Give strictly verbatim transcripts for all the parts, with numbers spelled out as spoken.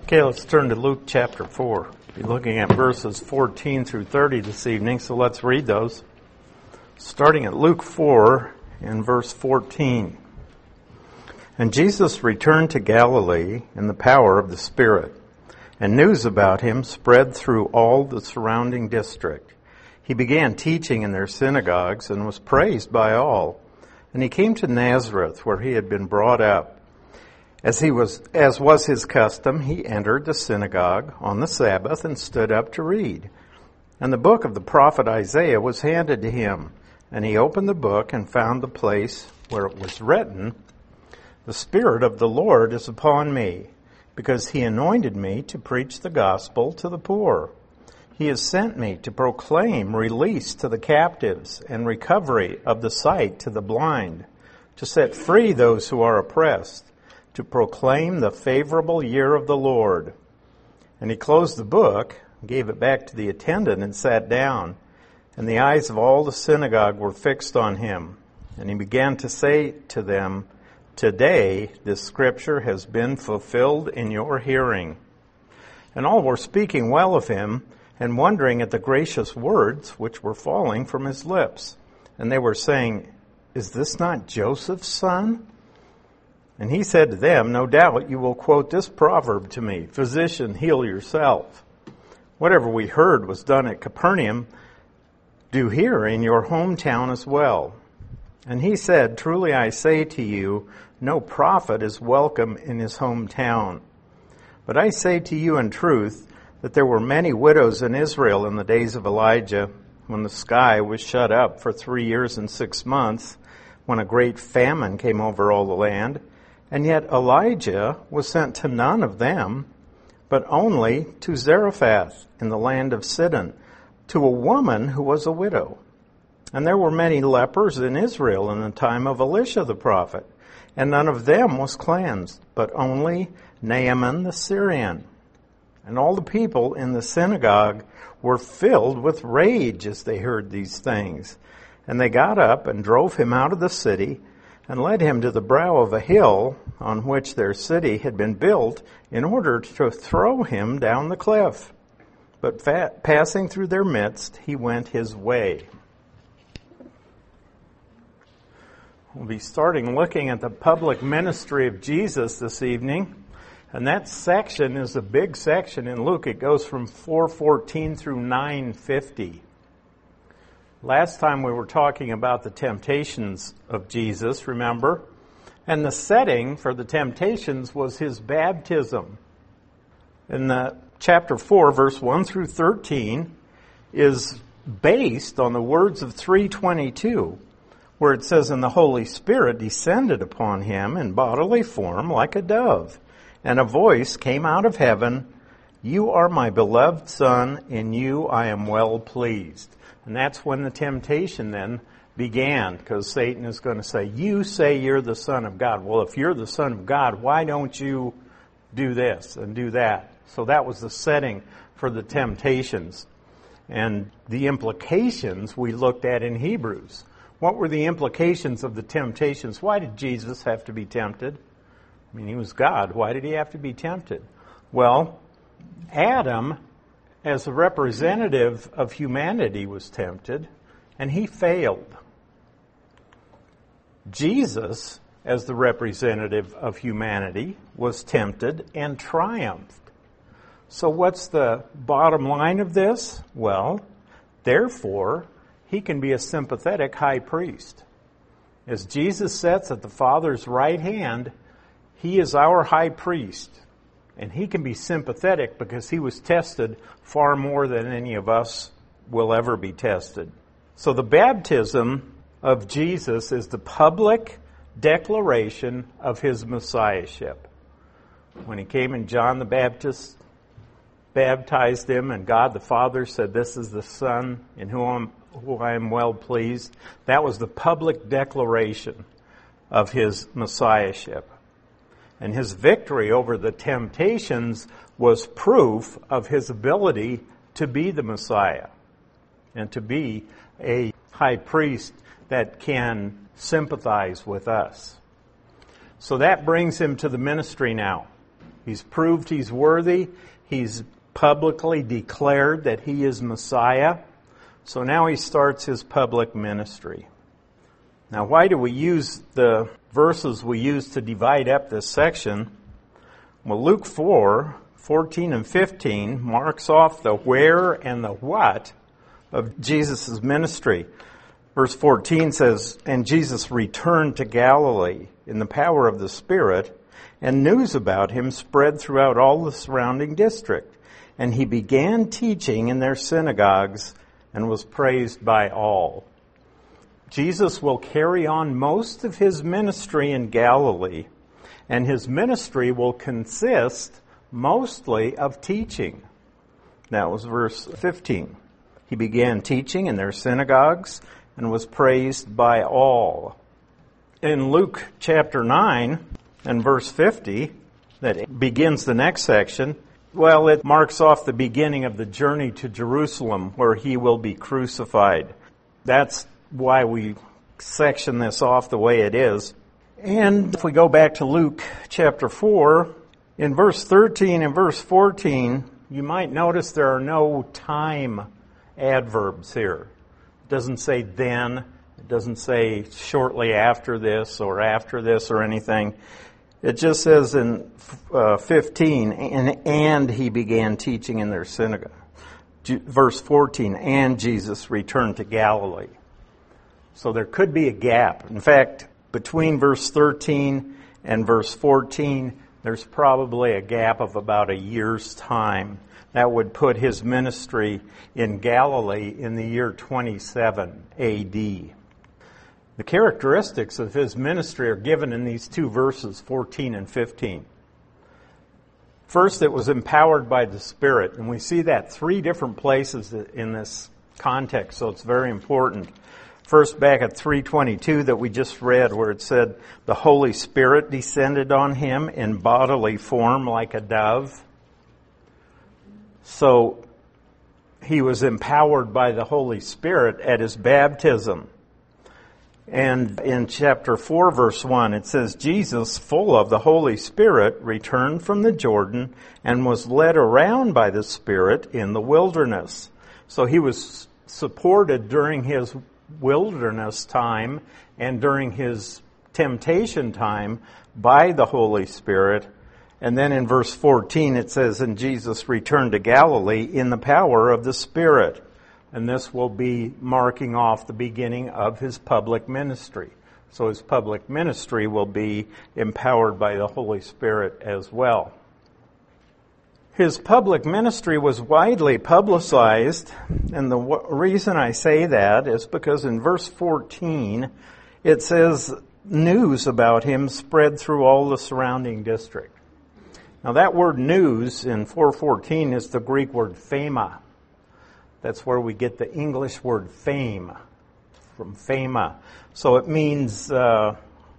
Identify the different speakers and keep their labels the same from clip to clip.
Speaker 1: Okay, let's turn to Luke chapter four. We'll be looking at verses fourteen through thirty this evening, so let's read those. Starting at Luke four and verse fourteen. And Jesus returned to Galilee in the power of the Spirit, and news about him spread through all the surrounding district. He began teaching in their synagogues and was praised by all. And he came to Nazareth, where he had been brought up. As he was, as was his custom, he entered the synagogue on the Sabbath and stood up to read. And the book of the prophet Isaiah was handed to him. And he opened the book and found the place where it was written, "The Spirit of the Lord is upon me, because he anointed me to preach the gospel to the poor. He has sent me to proclaim release to the captives and recovery of the sight to the blind, to set free those who are oppressed, to proclaim the favorable year of the Lord." And he closed the book, gave it back to the attendant, and sat down. And the eyes of all the synagogue were fixed on him. And he began to say to them, "Today this scripture has been fulfilled in your hearing." And all were speaking well of him, and wondering at the gracious words which were falling from his lips. And they were saying, "Is this not Joseph's son?" And he said to them, "No doubt you will quote this proverb to me, 'Physician, heal yourself. Whatever we heard was done at Capernaum, do here in your hometown as well." And he said, "Truly I say to you, no prophet is welcome in his hometown. But I say to you in truth, that there were many widows in Israel in the days of Elijah, when the sky was shut up for three years and six months, when a great famine came over all the land. And yet Elijah was sent to none of them, but only to Zarephath in the land of Sidon, to a woman who was a widow. And there were many lepers in Israel in the time of Elisha the prophet, and none of them was cleansed, but only Naaman the Syrian. And all the people in the synagogue were filled with rage as they heard these things. And they got up and drove him out of the city and led him to the brow of a hill on which their city had been built in order to throw him down the cliff. But fa- passing through their midst, he went his way. We'll be starting looking at the public ministry of Jesus this evening. And that section is a big section in Luke. It goes from four fourteen through nine fifty. Last time we were talking about the temptations of Jesus, remember? And the setting for the temptations was his baptism. In the chapter four, verse one through thirteen, is based on the words of three twenty-two, where it says, "And the Holy Spirit descended upon him in bodily form like a dove. And a voice came out of heaven, 'You are my beloved Son, in you I am well pleased.'" And that's when the temptation then began, because Satan is going to say, "You say you're the Son of God. Well, if you're the Son of God, why don't you do this and do that?" So that was the setting for the temptations. And the implications we looked at in Hebrews. What were the implications of the temptations? Why did Jesus have to be tempted? I mean, he was God. Why did he have to be tempted? Well, Adam, as a representative of humanity, was tempted, and he failed. Jesus, as the representative of humanity, was tempted and triumphed. So what's the bottom line of this? Well, therefore, he can be a sympathetic high priest. As Jesus sits at the Father's right hand, he is our high priest, and he can be sympathetic because he was tested far more than any of us will ever be tested. So the baptism of Jesus is the public declaration of his messiahship. When he came and John the Baptist baptized him, and God the Father said, "This is the Son in whom who I am well pleased," that was the public declaration of his messiahship. And his victory over the temptations was proof of his ability to be the Messiah and to be a high priest that can sympathize with us. So that brings him to the ministry now. He's proved he's worthy. He's publicly declared that he is Messiah. So now he starts his public ministry. Now, why do we use the verses we use to divide up this section? Well, Luke four, fourteen and fifteen marks off the where and the what of Jesus' ministry. Verse fourteen says, "And Jesus returned to Galilee in the power of the Spirit, and news about him spread throughout all the surrounding district. And he began teaching in their synagogues and was praised by all." Jesus will carry on most of his ministry in Galilee, and his ministry will consist mostly of teaching. That was verse fifteen. He began teaching in their synagogues and was praised by all. In Luke chapter nine and verse fifty, that begins the next section, well, it marks off the beginning of the journey to Jerusalem where he will be crucified. That's why we section this off the way it is. And if we go back to Luke chapter four, in verse thirteen and verse fourteen, you might notice there are no time adverbs here. It doesn't say then, it doesn't say shortly after this or after this or anything. It just says in uh, fifteen, and, and he began teaching in their synagogue. Verse fourteen, and Jesus returned to Galilee. So there could be a gap. In fact, between verse thirteen and verse fourteen, there's probably a gap of about a year's time. That would put his ministry in Galilee in the year twenty-seven A D. The characteristics of his ministry are given in these two verses, fourteen and fifteen. First, it was empowered by the Spirit, and we see that three different places in this context, so it's very important. First, back at three twenty-two that we just read, where it said, "The Holy Spirit descended on him in bodily form like a dove." So, he was empowered by the Holy Spirit at his baptism. And in chapter four, verse one, it says, "Jesus, full of the Holy Spirit, returned from the Jordan and was led around by the Spirit in the wilderness." So he was supported during his wilderness time and during his temptation time by the Holy Spirit. And then in verse fourteen it says, "And Jesus returned to Galilee in the power of the Spirit." And this will be marking off the beginning of his public ministry. So his public ministry will be empowered by the Holy Spirit as well. His public ministry was widely publicized, and the w- reason I say that is because in verse fourteen, it says news about him spread through all the surrounding district. Now that word news in four fourteen is the Greek word phema. That's where we get the English word fame, from phema. So it means uh,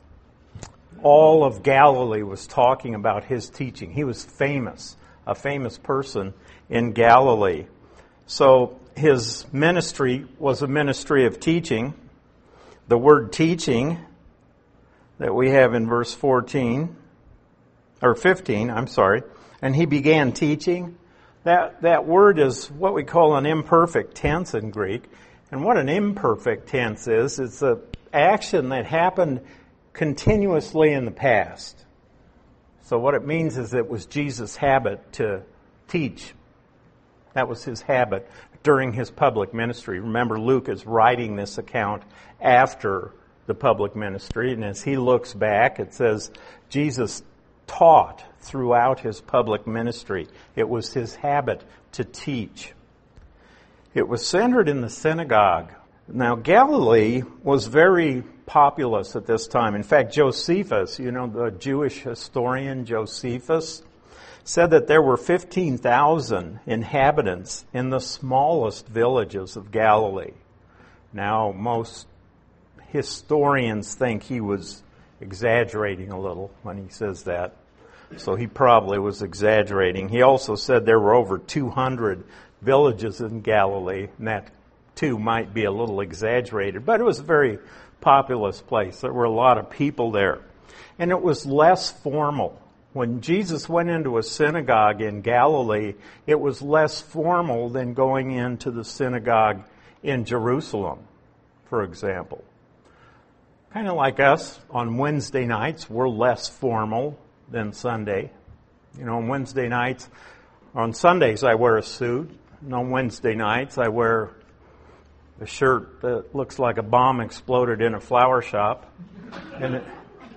Speaker 1: all of Galilee was talking about his teaching. He was famous. A famous person in Galilee. So his ministry was a ministry of teaching. The word teaching that we have in verse fourteen, or fifteen, I'm sorry, and he began teaching. That, that word is what we call an imperfect tense in Greek. And what an imperfect tense is, it's an action that happened continuously in the past. So what it means is it was Jesus' habit to teach. That was his habit during his public ministry. Remember, Luke is writing this account after the public ministry, and as he looks back, it says Jesus taught throughout his public ministry. It was his habit to teach. It was centered in the synagogue. Now, Galilee was very populous at this time. In fact, Josephus, you know, the Jewish historian Josephus, said that there were fifteen thousand inhabitants in the smallest villages of Galilee. Now, most historians think he was exaggerating a little when he says that. So he probably was exaggerating. He also said there were over two hundred villages in Galilee, and that too might be a little exaggerated, but it was a very populous place. There were a lot of people there. And it was less formal. When Jesus went into a synagogue in Galilee, it was less formal than going into the synagogue in Jerusalem, for example. Kind of like us, on Wednesday nights, we're less formal than Sunday. You know, on Wednesday nights, on Sundays I wear a suit, and on Wednesday nights I wear a shirt that looks like a bomb exploded in a flower shop. And it,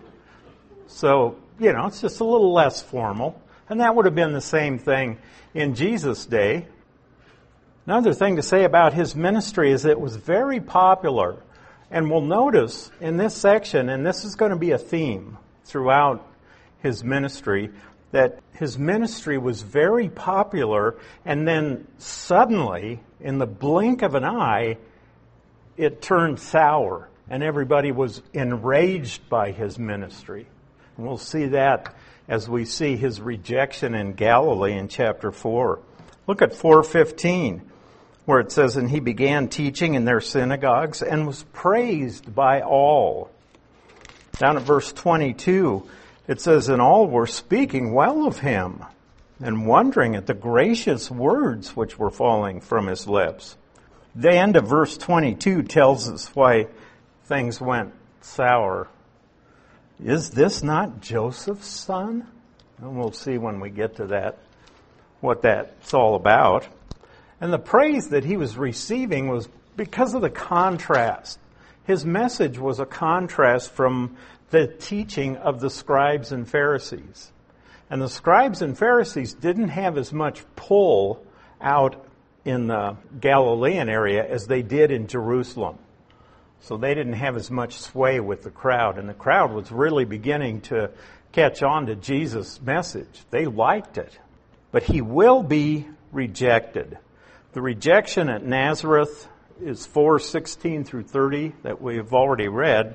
Speaker 1: so, you know, it's just a little less formal. And that would have been the same thing in Jesus' day. Another thing to say about his ministry is it was very popular. And we'll notice in this section, and this is going to be a theme throughout his ministry, that his ministry was very popular, and then suddenly, in the blink of an eye, it turned sour, and everybody was enraged by his ministry. And we'll see that as we see his rejection in Galilee in chapter four. Look at four fifteen. Where it says, and he began teaching in their synagogues and was praised by all. Down at verse twenty-two, it says, and all were speaking well of him and wondering at the gracious words which were falling from his lips. The end of verse twenty-two tells us why things went sour. Is this not Joseph's son? And we'll see when we get to that what that's all about. And the praise that he was receiving was because of the contrast. His message was a contrast from the teaching of the scribes and Pharisees. And the scribes and Pharisees didn't have as much pull out in the Galilean area as they did in Jerusalem. So they didn't have as much sway with the crowd. And the crowd was really beginning to catch on to Jesus' message. They liked it. But he will be rejected. The rejection at Nazareth is four sixteen through thirty that we've already read.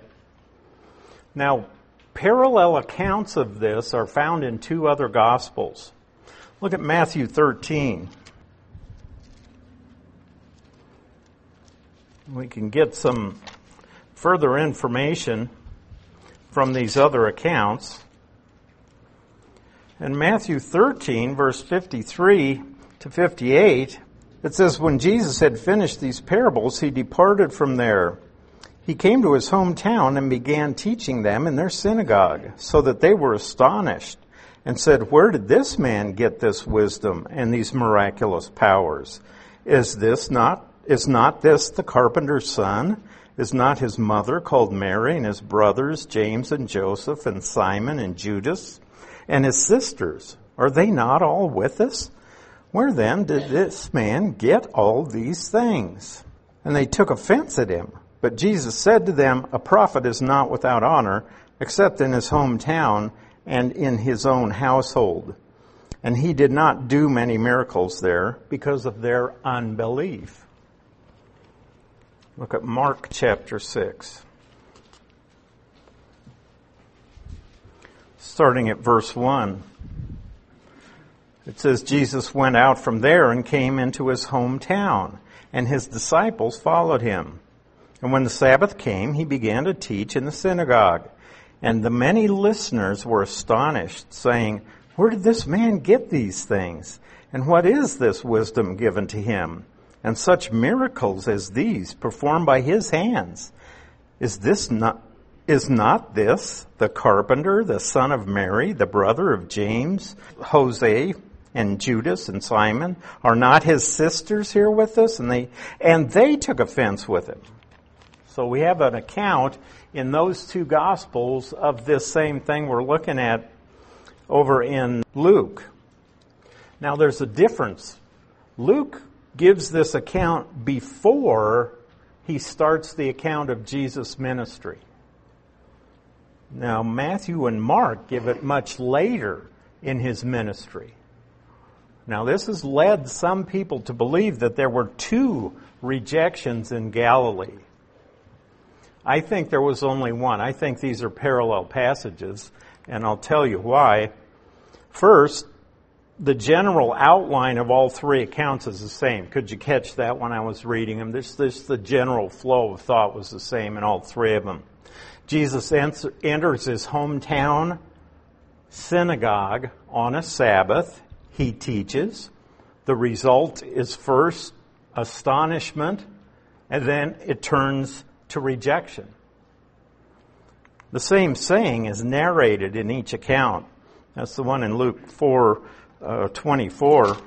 Speaker 1: Now, parallel accounts of this are found in two other Gospels. Look at Matthew thirteen. We can get some further information from these other accounts. In Matthew thirteen, verse fifty-three to fifty-eight, it says, when Jesus had finished these parables, he departed from there. He came to his hometown and began teaching them in their synagogue, so that they were astonished and said, where did this man get this wisdom and these miraculous powers? Is this not, is not this the carpenter's son? Is not his mother called Mary, and his brothers James and Joseph and Simon and Judas, and his sisters? Are they not all with us? Where then did this man get all these things? And they took offense at him. But Jesus said to them, a prophet is not without honor, except in his hometown and in his own household. And he did not do many miracles there because of their unbelief. Look at Mark chapter six. Starting at verse one. It says, Jesus went out from there and came into his hometown, and his disciples followed him. And when the Sabbath came, he began to teach in the synagogue. And the many listeners were astonished, saying, where did this man get these things? And what is this wisdom given to him? And such miracles as these performed by his hands? Is this not, is not this the carpenter, the son of Mary, the brother of James, Jose, and Judas and Simon? Are not his sisters here with us? And they, and they took offense with him. So we have an account in those two Gospels of this same thing we're looking at over in Luke. Now there's a difference. Luke gives this account before he starts the account of Jesus' ministry. Now Matthew and Mark give it much later in his ministry. Now this has led some people to believe that there were two rejections in Galilee. I think there was only one. I think these are parallel passages, and I'll tell you why. First, the general outline of all three accounts is the same. Could you catch that when I was reading them? This, this, the general flow of thought was the same in all three of them. Jesus enters his hometown synagogue on a Sabbath. He teaches. The result is first astonishment, and then it turns to rejection. The same saying is narrated in each account. That's the one in Luke four twenty-four,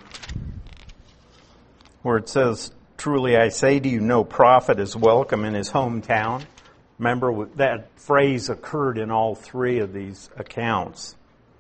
Speaker 1: where it says, "Truly I say to you, no prophet is welcome in his hometown." Remember, that phrase occurred in all three of these accounts.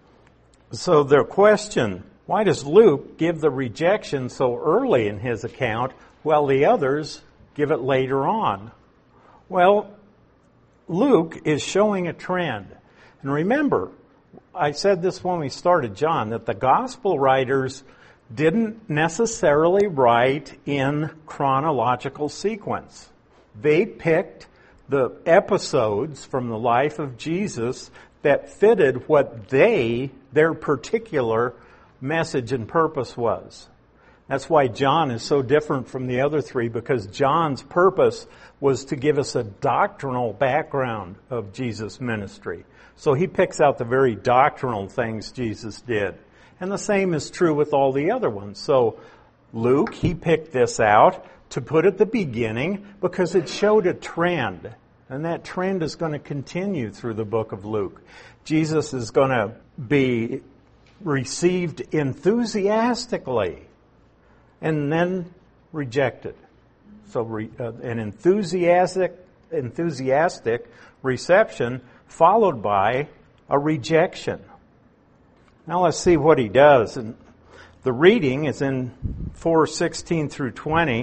Speaker 1: So the question, why does Luke give the rejection so early in his account while the others give it later on? Well, Luke is showing a trend. And remember, I said this when we started John, that the gospel writers didn't necessarily write in chronological sequence. They picked the episodes from the life of Jesus that fitted what they, their particular message and purpose was. That's why John is so different from the other three, because John's purpose was to give us a doctrinal background of Jesus' ministry. So he picks out the very doctrinal things Jesus did. And the same is true with all the other ones. So Luke, he picked this out to put at the beginning because it showed a trend. And that trend is going to continue through the book of Luke. Jesus is going to be received enthusiastically and then rejected. So re, uh, an enthusiastic, enthusiastic reception followed by a rejection. Now let's see what he does. And the reading is in four sixteen through twenty.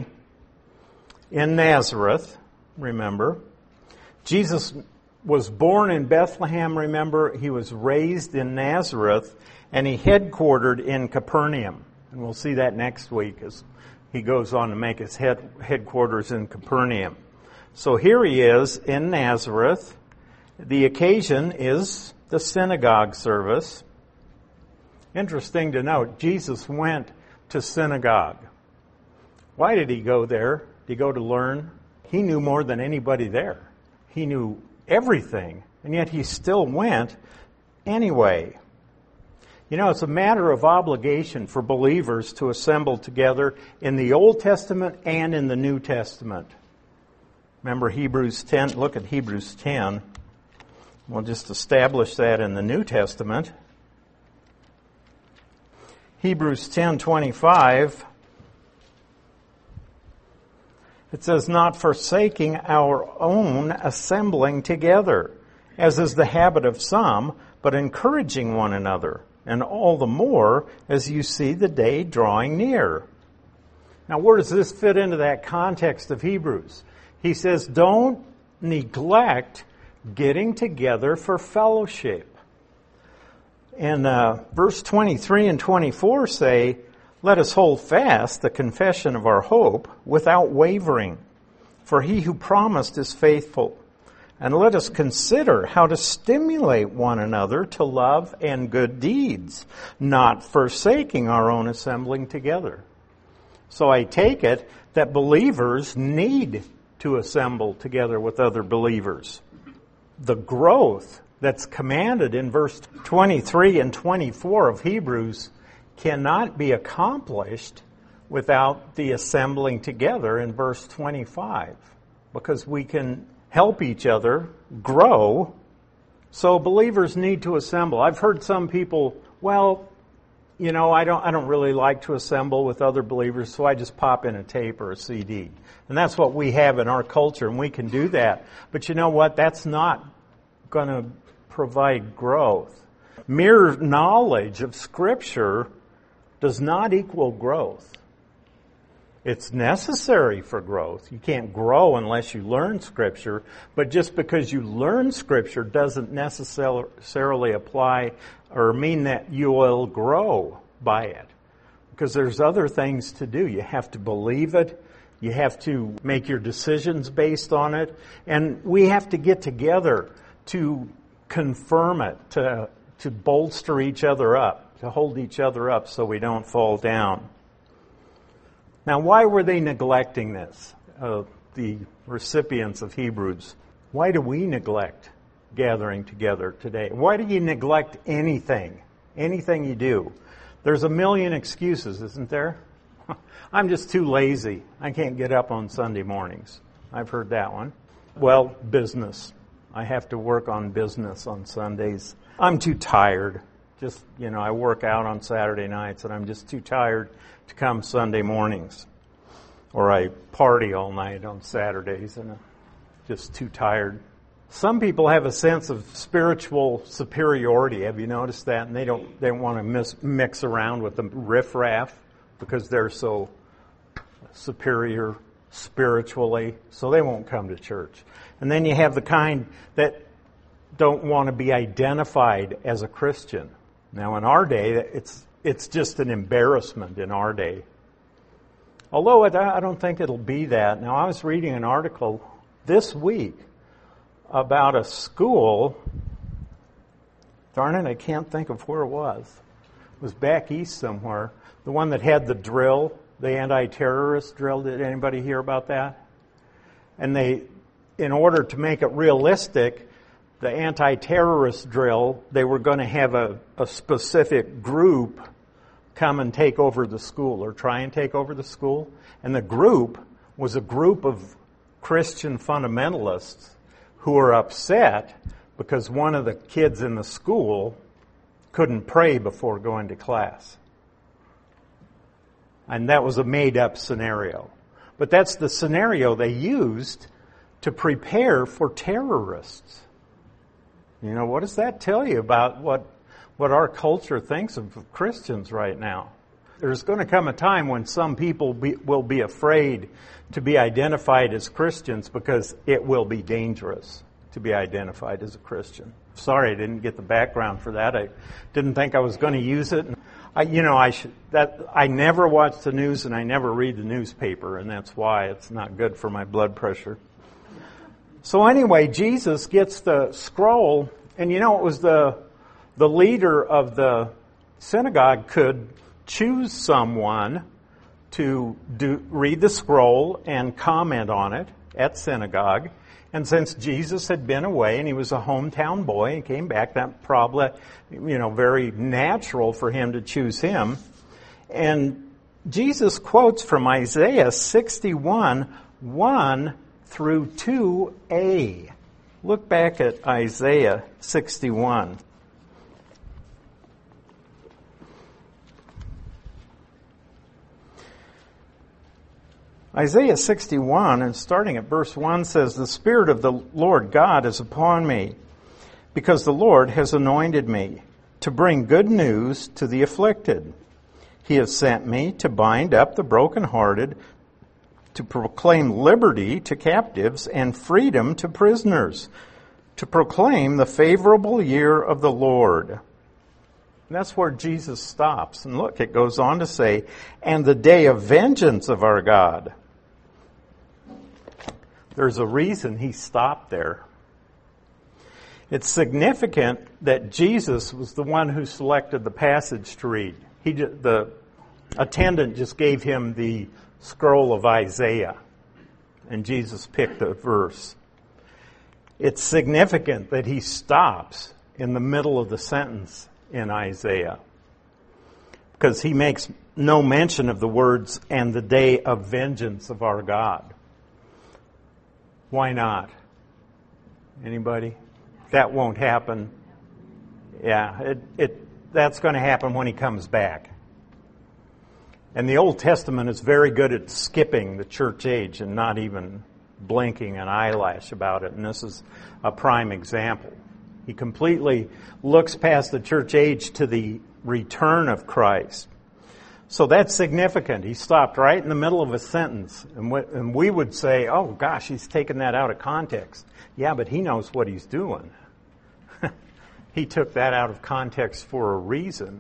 Speaker 1: In Nazareth, remember. Jesus was born in Bethlehem, remember. He was raised in Nazareth, and he headquartered in Capernaum. And we'll see that next week as he goes on to make his head, headquarters in Capernaum. So here he is in Nazareth. The occasion is the synagogue service. Interesting to note, Jesus went to synagogue. Why did he go there? Did he go to learn? He knew more than anybody there. He knew everything, and yet he still went anyway. You know, it's a matter of obligation for believers to assemble together in the Old Testament and in the New Testament. Remember Hebrews ten? Look at Hebrews ten. We'll just establish that in the New Testament. Hebrews ten twenty-five. It says, "Not forsaking our own assembling together, as is the habit of some, but encouraging one another, and all the more as you see the day drawing near." Now, where does this fit into that context of Hebrews? He says, don't neglect getting together for fellowship. And uh, verse twenty-three and twenty-four say, "Let us hold fast the confession of our hope without wavering, for he who promised is faithful. And let us consider how to stimulate one another to love and good deeds, not forsaking our own assembling together." So I take it that believers need to assemble together with other believers. The growth that's commanded in verse twenty-three and twenty-four of Hebrews cannot be accomplished without the assembling together in verse twenty-five, because we can help each other grow. So believers need to assemble. I've heard some people, well, you know, I don't I don't really like to assemble with other believers, so I just pop in a tape or a C D. And that's what we have in our culture, and we can do that. But you know what? That's not going to provide growth. Mere knowledge of Scripture does not equal growth. It's necessary for growth. You can't grow unless you learn Scripture, but just because you learn Scripture doesn't necessarily apply or mean that you will grow by it. Because there's other things to do. You have to believe it. You have to make your decisions based on it. And we have to get together to confirm it, to, to bolster each other up, to hold each other up so we don't fall down. Now, why were they neglecting this, uh, the recipients of Hebrews? Why do we neglect gathering together today? Why do you neglect anything? Anything you do? There's a million excuses, isn't there? I'm just too lazy. I can't get up on Sunday mornings. I've heard that one. Well, business. I have to work on business on Sundays. I'm too tired. Just, you know, I work out on Saturday nights and I'm just too tired to come Sunday mornings. Or I party all night on Saturdays and I'm just too tired. Some people have a sense of spiritual superiority. Have you noticed that? And they don't they don't want to mis- mix around with the riffraff because they're so superior spiritually, so they won't come to church. And then you have the kind that don't want to be identified as a Christian. Now, in our day, it's it's just an embarrassment in our day. Although I don't think it'll be that. Now, I was reading an article this week about a school. Darn it, I can't think of where it was. It was back east somewhere. The one that had the drill, the anti-terrorist drill. Did anybody hear about that? And they, in order to make it realistic, the anti-terrorist drill, they were going to have a, a specific group come and take over the school or try and take over the school. And the group was a group of Christian fundamentalists who were upset because one of the kids in the school couldn't pray before going to class. And that was a made-up scenario. But that's the scenario they used to prepare for terrorists. You know, what does that tell you about what what our culture thinks of Christians right now? There's going to come a time when some people be, will be afraid to be identified as Christians because it will be dangerous to be identified as a Christian. Sorry, I didn't get the background for that. I didn't think I was going to use it. I, you know, I should, that I never watch the news and I never read the newspaper, and that's why it's not good for my blood pressure. So anyway, Jesus gets the scroll, and you know, it was the the leader of the synagogue could choose someone to do, read the scroll and comment on it at synagogue. And since Jesus had been away and he was a hometown boy and came back, that probably, you know, very natural for him to choose him. And Jesus quotes from Isaiah sixty-one, one through two a. Look back at Isaiah sixty-one. Isaiah sixty-one, and starting at verse one, says, "The Spirit of the Lord God is upon me, because the Lord has anointed me to bring good news to the afflicted. He has sent me to bind up the brokenhearted, to proclaim liberty to captives and freedom to prisoners, to proclaim the favorable year of the Lord." And that's where Jesus stops. And look, it goes on to say, "and the day of vengeance of our God." There's a reason he stopped there. It's significant that Jesus was the one who selected the passage to read. He, the attendant just gave him the scroll of Isaiah, and Jesus picked a verse. It's significant that he stops in the middle of the sentence in Isaiah, because he makes no mention of the words, "and the day of vengeance of our God." Why not? Anybody? That won't happen. Yeah, it, it that's going to happen when he comes back. And the Old Testament is very good at skipping the church age and not even blinking an eyelash about it. And this is a prime example. He completely looks past the church age to the return of Christ. So that's significant. He stopped right in the middle of a sentence. And, w- and we would say, oh gosh, he's taken that out of context. Yeah, but he knows what he's doing. He took that out of context for a reason.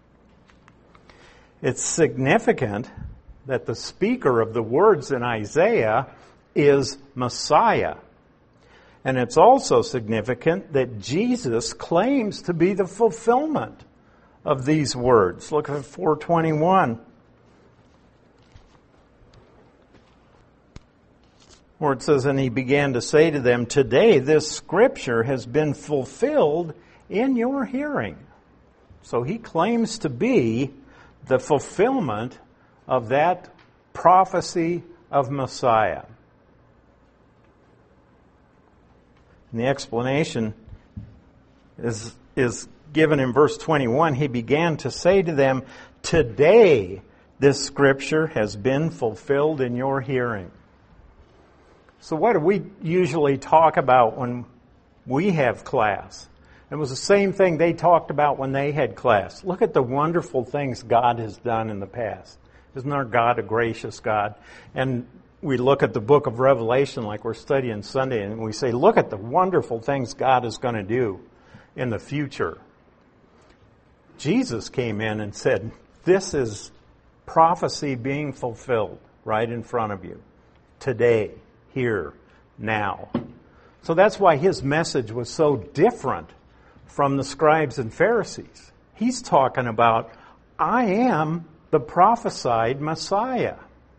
Speaker 1: It's significant that the speaker of the words in Isaiah is Messiah. And it's also significant that Jesus claims to be the fulfillment of these words. Look at four twenty-one. where it says, and he began to say to them, today this scripture has been fulfilled in your hearing. So he claims to be the fulfillment of that prophecy of Messiah. And the explanation is, is given in verse twenty-one. He began to say to them, today this scripture has been fulfilled in your hearing. So what do we usually talk about when we have class? It was the same thing they talked about when they had class. Look at the wonderful things God has done in the past. Isn't our God a gracious God? And we look at the book of Revelation like we're studying Sunday, and we say, look at the wonderful things God is going to do in the future. Jesus came in and said, this is prophecy being fulfilled right in front of you. Today, here, now. So that's why his message was so different from the scribes and Pharisees. He's talking about, I am the prophesied Messiah.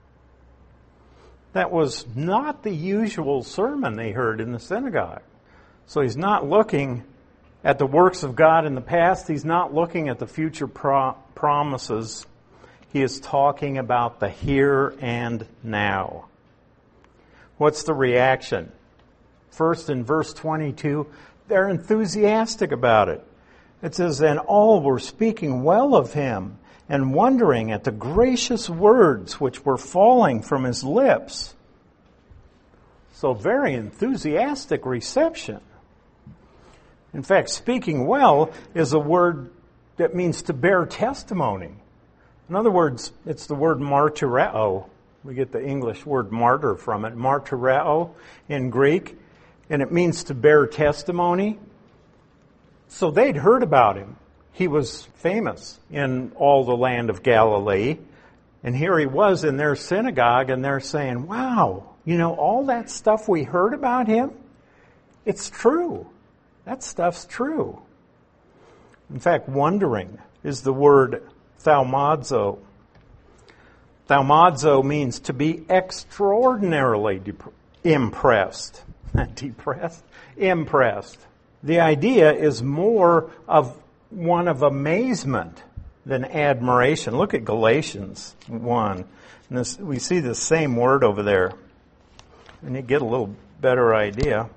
Speaker 1: That was not the usual sermon they heard in the synagogue. So he's not looking at the works of God in the past. He's not looking at the future pro- promises. He is talking about the here and now. What's the reaction? First, in verse twenty-two, they're enthusiastic about it. It says, and all were speaking well of him and wondering at the gracious words which were falling from his lips. So very enthusiastic reception. In fact, speaking well is a word that means to bear testimony. In other words, it's the word martyreo. We get the English word martyr from it, martyreo in Greek, and it means to bear testimony. So they'd heard about him. He was famous in all the land of Galilee, and here he was in their synagogue, and they're saying, wow, you know, all that stuff we heard about him, it's true. That stuff's true. In fact, wondering is the word thaumazo. Thaumazo means to be extraordinarily dep- impressed. Not depressed, impressed. The idea is more of one of amazement than admiration. Look at Galatians one. And this, we see the same word over there. And you get a little better idea.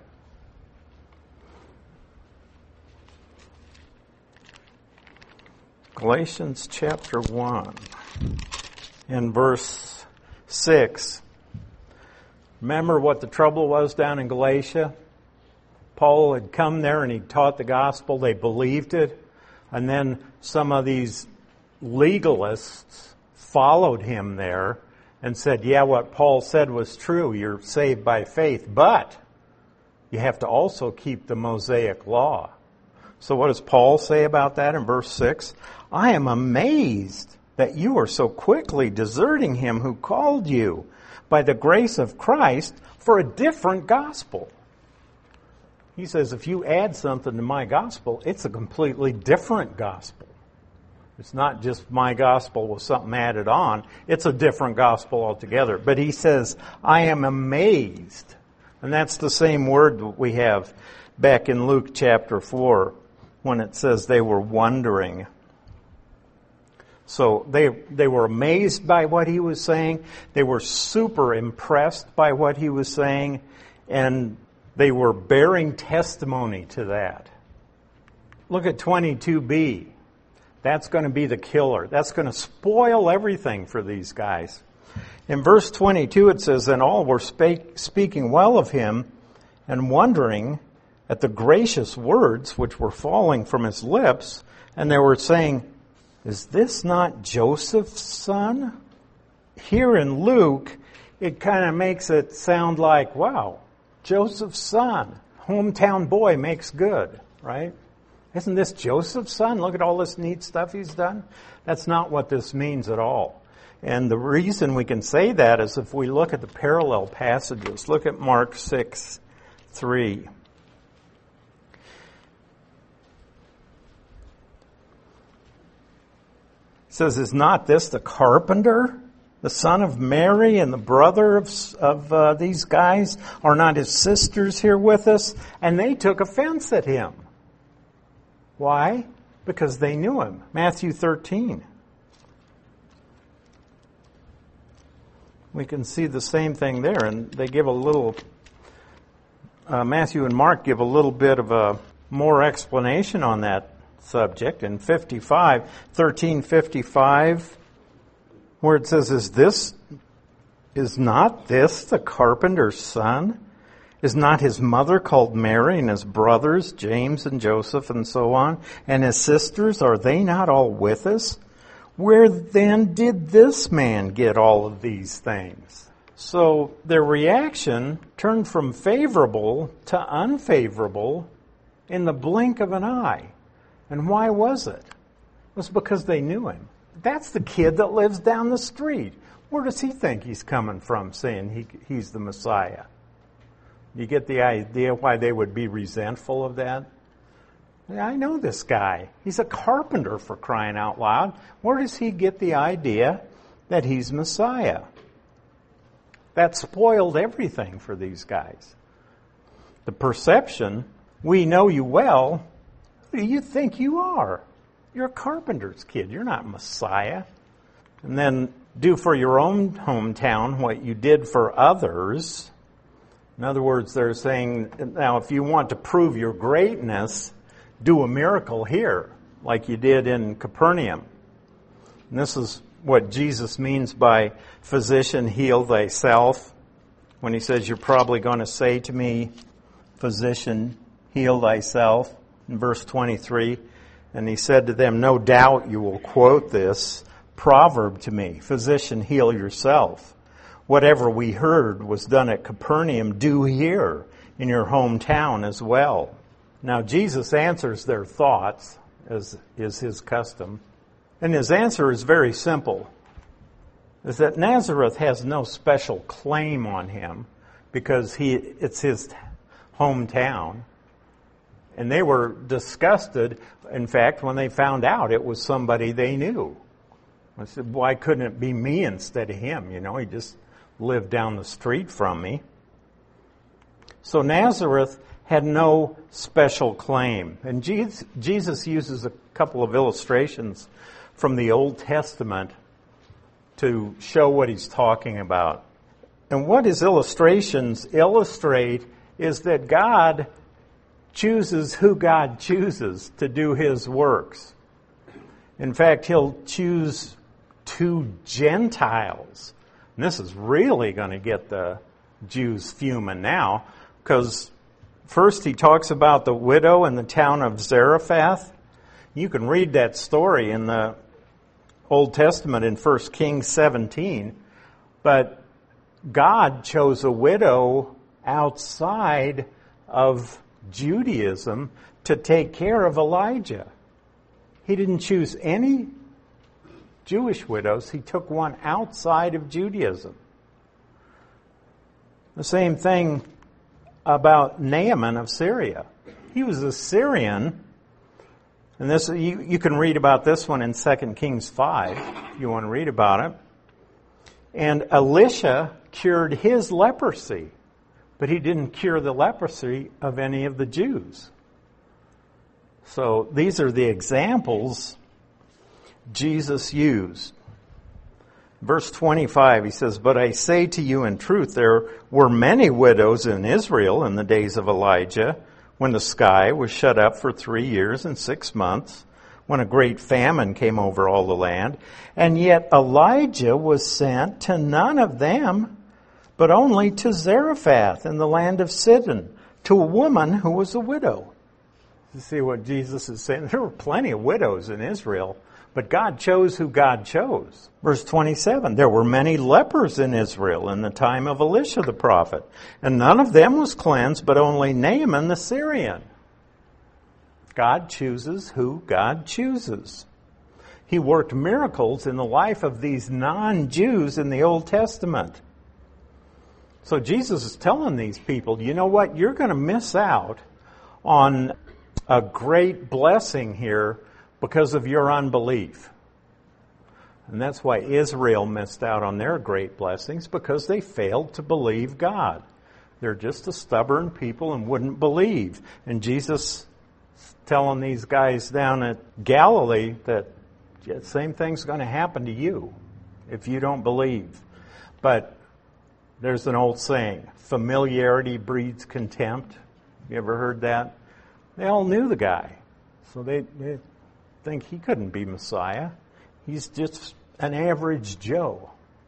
Speaker 1: Galatians chapter one and verse six. Remember what the trouble was down in Galatia? Paul had come there and he taught the gospel. They believed it. And then some of these legalists followed him there and said, yeah, what Paul said was true. You're saved by faith. But you have to also keep the Mosaic law. So what does Paul say about that in verse six? I am amazed that you are so quickly deserting him who called you by the grace of Christ for a different gospel. He says, if you add something to my gospel, it's a completely different gospel. It's not just my gospel with something added on. It's a different gospel altogether. But he says, I am amazed. And that's the same word that we have back in Luke chapter four when it says they were wondering. So they they were amazed by what he was saying. They were super impressed by what he was saying. And they were bearing testimony to that. Look at twenty-two b. That's going to be the killer. That's going to spoil everything for these guys. In verse twenty-two it says, and all were spake, speaking well of him and wondering at the gracious words which were falling from his lips. And they were saying, is this not Joseph's son? Here in Luke, it kind of makes it sound like, wow, Joseph's son, hometown boy makes good, right? Isn't this Joseph's son? Look at all this neat stuff he's done. That's not what this means at all. And the reason we can say that is if we look at the parallel passages. Look at Mark six three. It says, is not this the carpenter The son of Mary and the brother of, of uh, these guys? Are not his sisters here with us? And they took offense at him. Why? Because they knew him. Matthew thirteen. We can see the same thing there, and they give a little, uh, Matthew and Mark give a little bit of a more explanation on that subject. In fifty-five, thirteen fifty-five, where it says, Is this, is not this the carpenter's son? Is not his mother called Mary, and his brothers, James and Joseph, and so on? And his sisters, are they not all with us? Where then did this man get all of these things? So their reaction turned from favorable to unfavorable in the blink of an eye. And why was it? It was because they knew him. That's the kid that lives down the street. Where does he think he's coming from, saying he, he's the Messiah? You get the idea why they would be resentful of that? I know this guy. He's a carpenter, for crying out loud. Where does he get the idea that he's Messiah? That spoiled everything for these guys. The perception, we know you well. Who do you think you are? You're a carpenter's kid. You're not Messiah. And then do for your own hometown what you did for others. In other words, they're saying, now if you want to prove your greatness, do a miracle here, like you did in Capernaum. And this is what Jesus means by physician, heal thyself. When he says, you're probably going to say to me, physician, heal thyself, in verse twenty-three. And he said to them, no doubt you will quote this proverb to me, physician, heal yourself. Whatever we heard was done at Capernaum, do here in your hometown as well. Now, Jesus answers their thoughts, as is his custom. And his answer is very simple. Is that Nazareth has no special claim on him because he it's his hometown. And they were disgusted, in fact, when they found out it was somebody they knew. I said, why couldn't it be me instead of him? You know, he just lived down the street from me. So Nazareth had no special claim. And Jesus, Jesus uses a couple of illustrations from the Old Testament to show what he's talking about. And what his illustrations illustrate is that God chooses who God chooses to do his works. In fact, he'll choose two Gentiles. And this is really going to get the Jews fuming now, because first he talks about the widow in the town of Zarephath. You can read that story in the Old Testament in First Kings seventeen. But God chose a widow outside of Judaism to take care of Elijah. He didn't choose any Jewish widows. He took one outside of Judaism. The same thing about Naaman of Syria. He was a Syrian, and this you, you can read about this one in Second Kings five, if you want to read about it. And Elisha cured his leprosy, but he didn't cure the leprosy of any of the Jews. So these are the examples Jesus used. Verse twenty-five, he says, but I say to you in truth, there were many widows in Israel in the days of Elijah, when the sky was shut up for three years and six months, when a great famine came over all the land. And yet Elijah was sent to none of them, but only to Zarephath in the land of Sidon, to a woman who was a widow. You see what Jesus is saying? There were plenty of widows in Israel, but God chose who God chose. Verse twenty-seven, there were many lepers in Israel in the time of Elisha the prophet, and none of them was cleansed, but only Naaman the Syrian. God chooses who God chooses. He worked miracles in the life of these non-Jews in the Old Testament. So Jesus is telling these people, you know what? You're going to miss out on a great blessing here because of your unbelief. And that's why Israel missed out on their great blessings, because they failed to believe God. They're just a stubborn people and wouldn't believe. And Jesus telling these guys down at Galilee that the same thing's going to happen to you if you don't believe. But there's an old saying, familiarity breeds contempt. You ever heard that? They all knew the guy. So they, they think he couldn't be Messiah. He's just an average Joe.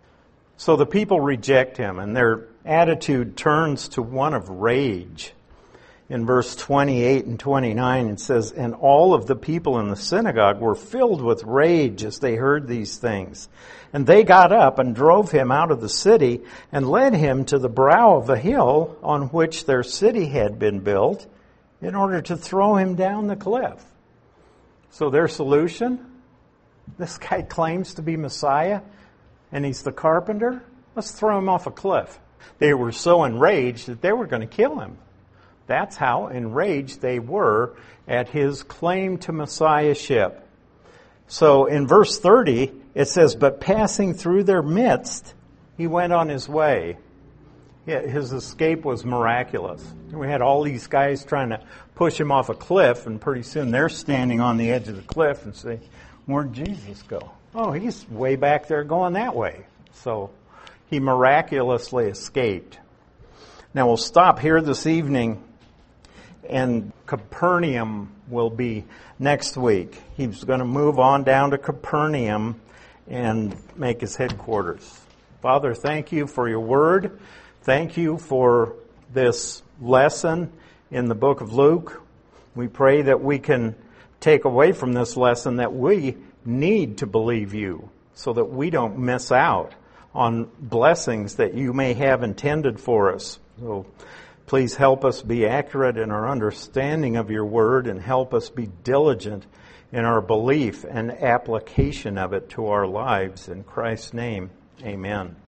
Speaker 1: So the people reject him, and their attitude turns to one of rage. In verse twenty-eight and twenty-nine, it says, "And all of the people in the synagogue were filled with rage as they heard these things. And they got up and drove him out of the city and led him to the brow of a hill on which their city had been built in order to throw him down the cliff." So their solution, this guy claims to be Messiah, and he's the carpenter. Let's throw him off a cliff. They were so enraged that they were going to kill him. That's how enraged they were at his claim to messiahship. So in verse thirty, it says, "But passing through their midst, he went on his way." Yeah, his escape was miraculous. We had all these guys trying to push him off a cliff, and pretty soon they're standing on the edge of the cliff and say, "Where'd Jesus go?" "Oh, he's way back there going that way." So he miraculously escaped. Now we'll stop here this evening, and Capernaum will be next week. He's going to move on down to Capernaum and make his headquarters. Father, thank you for your word. Thank you for this lesson in the book of Luke. We pray that we can take away from this lesson that we need to believe you so that we don't miss out on blessings that you may have intended for us. So please help us be accurate in our understanding of your word, and help us be diligent in our belief and application of it to our lives. In Christ's name, amen.